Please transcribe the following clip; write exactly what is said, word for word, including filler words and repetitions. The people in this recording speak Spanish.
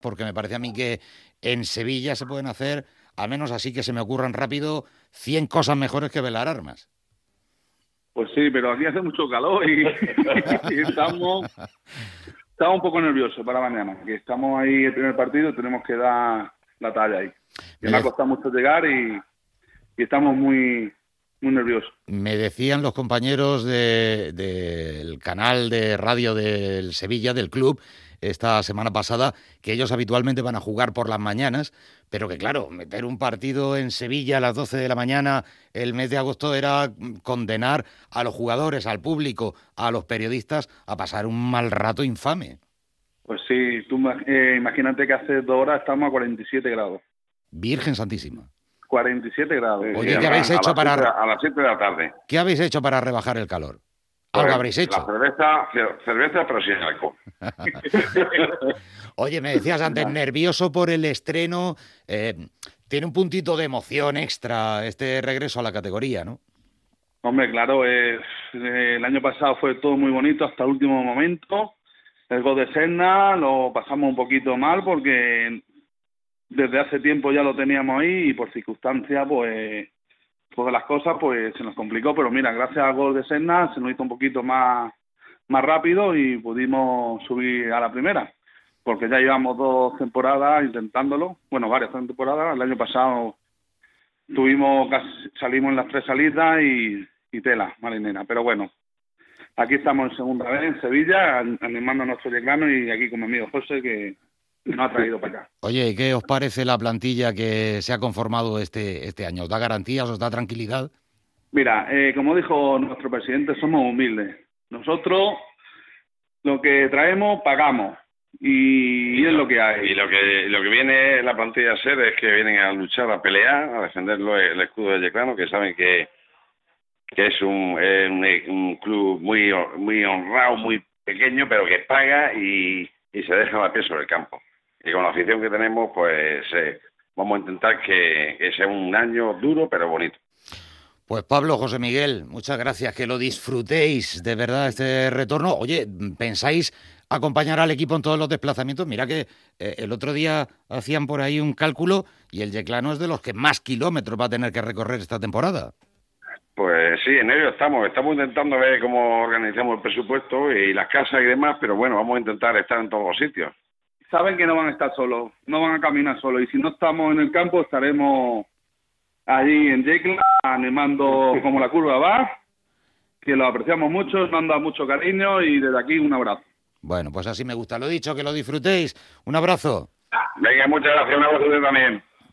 porque me parece a mí que en Sevilla se pueden hacer, al menos así que se me ocurran rápido, cien cosas mejores que velar armas. Pues sí, pero aquí hace mucho calor y, y estamos, estamos un poco nerviosos para mañana, que estamos ahí el primer partido y tenemos que dar la talla ahí. Que me ha costado mucho llegar y, y estamos muy, muy nerviosos. Me decían los compañeros de, del canal de radio del Sevilla, del club, esta semana pasada, que ellos habitualmente van a jugar por las mañanas, pero que claro, meter un partido en Sevilla a las doce de la mañana el mes de agosto era condenar a los jugadores, al público, a los periodistas a pasar un mal rato infame. Pues sí, tú eh, imagínate que hace dos horas estamos a cuarenta y siete grados. Virgen Santísima. cuarenta y siete grados. Oye, ¿qué habéis hecho para... A las siete de la tarde. ¿Qué habéis hecho para rebajar el calor? Algo Pues, habréis hecho. La cerveza, cerveza pero sin alcohol. Oye, me decías antes, nervioso por el estreno. Eh, tiene un puntito de emoción extra este regreso a la categoría, ¿no? Hombre, claro, eh, el año pasado fue todo muy bonito hasta el último momento. El gol de Serna lo pasamos un poquito mal porque desde hace tiempo ya lo teníamos ahí y por circunstancias, pues, todas las cosas, pues se nos complicó. Pero mira, gracias al gol de Serna se nos hizo un poquito más, más rápido y pudimos subir a la primera. Porque ya llevamos dos temporadas intentándolo, bueno, varias temporadas. El año pasado tuvimos casi, salimos en las tres salidas y, y tela marinera. Pero bueno, aquí estamos en segunda vez en Sevilla, animando a nuestro yeclano y aquí con mi amigo José, que nos ha traído para acá. Oye, ¿y qué os parece la plantilla que se ha conformado este, este año? ¿Os da garantías, os da tranquilidad? Mira, eh, como dijo nuestro presidente, somos humildes. Nosotros lo que traemos, pagamos. Y, y es lo que hay. Y lo que lo que viene la plantilla a ser es que vienen a luchar, a pelear, a defender el escudo de Yeclano, que saben que que es un, eh, un, un club muy muy honrado, muy pequeño, pero que paga y, y se deja la piel sobre el campo. Y con la afición que tenemos, pues eh, vamos a intentar que, que sea un año duro, pero bonito. Pues Pablo, José Miguel, muchas gracias, que lo disfrutéis de verdad este retorno. Oye, ¿pensáis acompañar al equipo en todos los desplazamientos? Mira que eh, el otro día hacían por ahí un cálculo y el Yeclano es de los que más kilómetros va a tener que recorrer esta temporada. Pues sí, en ello estamos. Estamos intentando ver cómo organizamos el presupuesto y las casas y demás, pero bueno, vamos a intentar estar en todos los sitios. Saben que no van a estar solos, no van a caminar solos, y si no estamos en el campo estaremos allí en Yecla animando como la curva va, que lo apreciamos mucho, nos han dado mucho cariño y desde aquí un abrazo. Bueno, pues así me gusta. Lo dicho, que lo disfrutéis. Un abrazo. Venga, muchas gracias. Un abrazo también.